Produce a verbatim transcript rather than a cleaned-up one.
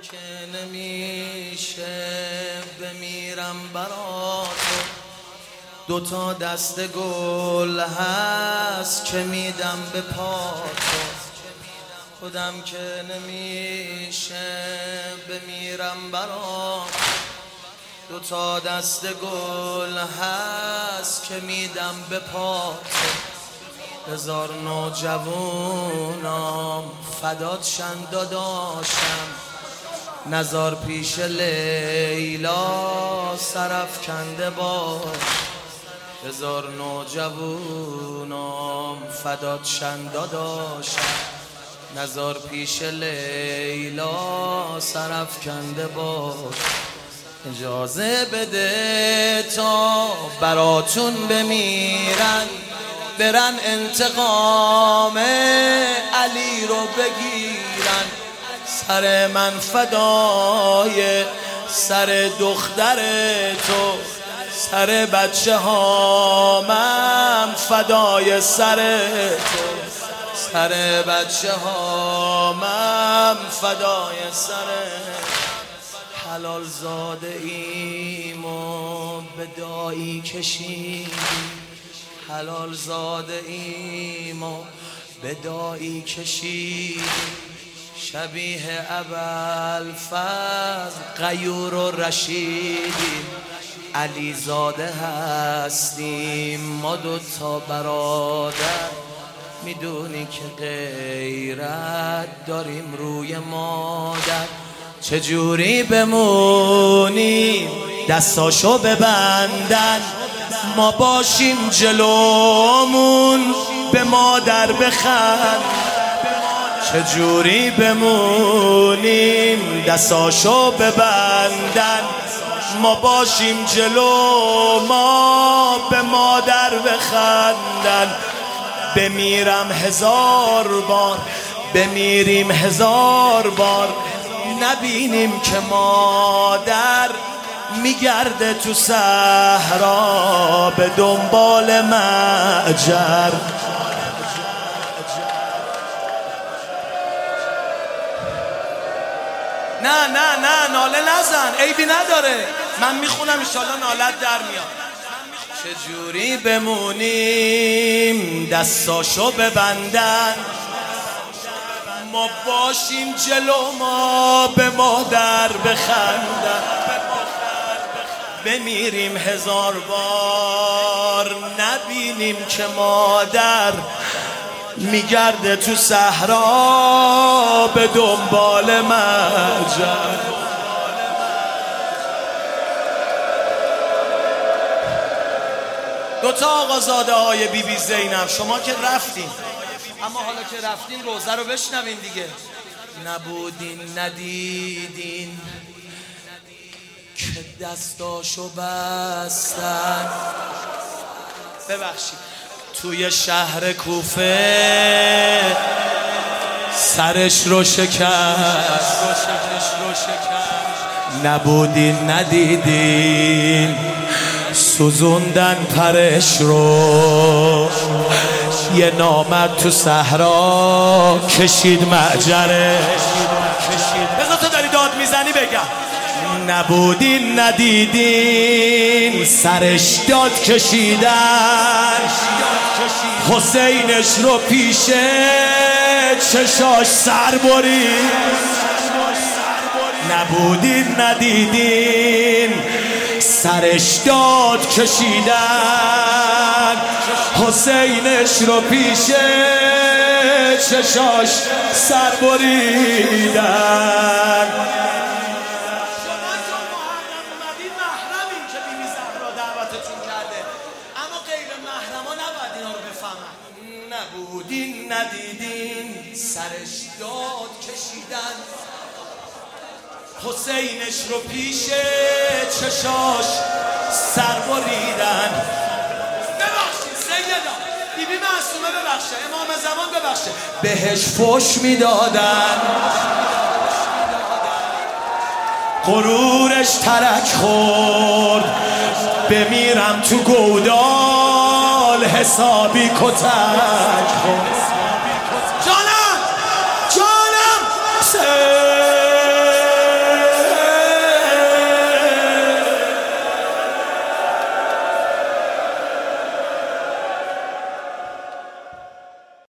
که نمیشه بمیرم برا تو، دوتا دست گل هست که میدم به پا تو. خودم که نمیشه بمیرم برا تو، دوتا دست گل هست که میدم به پا تو. هزار نوجوانم فدات شن داداشم، نزار پیش لیلا سرافکنده باش. هزار نوجوانم فدات شن داداشم، نزار پیش لیلا سرافکنده باش. اجازه بده تا براتون بمیرن، برن انتقام علی رو بگیرن. سر من فدای سر دختر تو، سر بچه هامم فدای سر تو، سر بچه هامم فدای سر. حلال زاده ایم و به دایی کشیدیم، حلال زاده ایم و به دایی کشیدیم. شبیه ابوالفضل غیور و رشیدیم، علی زاده هستیم ما دوتا برادر. میدونی که غیرت داریم روی مادر. چجوری بمونیم دستاشو ببندن، ما باشیم جلومون به مادر بخند. چجوری بمونیم دستاشو ببندن، ما باشیم جلو ما به مادر بخندن. بمیرم هزار بار، بمیریم هزار بار، نبینیم که مادر میگرده تو صحرا به دنبال معجر. نه نه نه ناله نزن، عیبی نداره، من میخونم انشالله نالت در میاد. چجوری بمونیم دستاشو ببندن، ما باشیم جلو ما به مادر بخندن. بمیریم هزار بار، نبینیم که مادر میگرده تو صحرا به دنبال معجر. دوتا آقازاده های بی بی زینب، شما که رفتین، اما حالا که رفتین روزه رو بشنوین دیگه. نبودین ندیدین که دستاشو بستن، ببخشید توی شهر کوفه سرش رو شکست. نبودین ندیدین سوزوندن پرش رو، یه نامرد تو صحرا کشید معجره. بذار تو داری داد میزنی بگم. نبودین ندیدین سرش داد کشیدن، حسینش رو پیشه چشاش سر برید. نبودین ندیدین سرش داد کشیدن، حسینش رو پیشه چشاش سر بریدن. نبودین ندیدین سرش داد کشیدن، حسینش رو پیش چشاش سر بریدن. ببخشید سیدا بی بی معصومه ببخشه، امام زمان ببخشه، بهش فوش میدادن، غرورش ترک خورد. بمیرم تو گودال حسابی کتک خورد.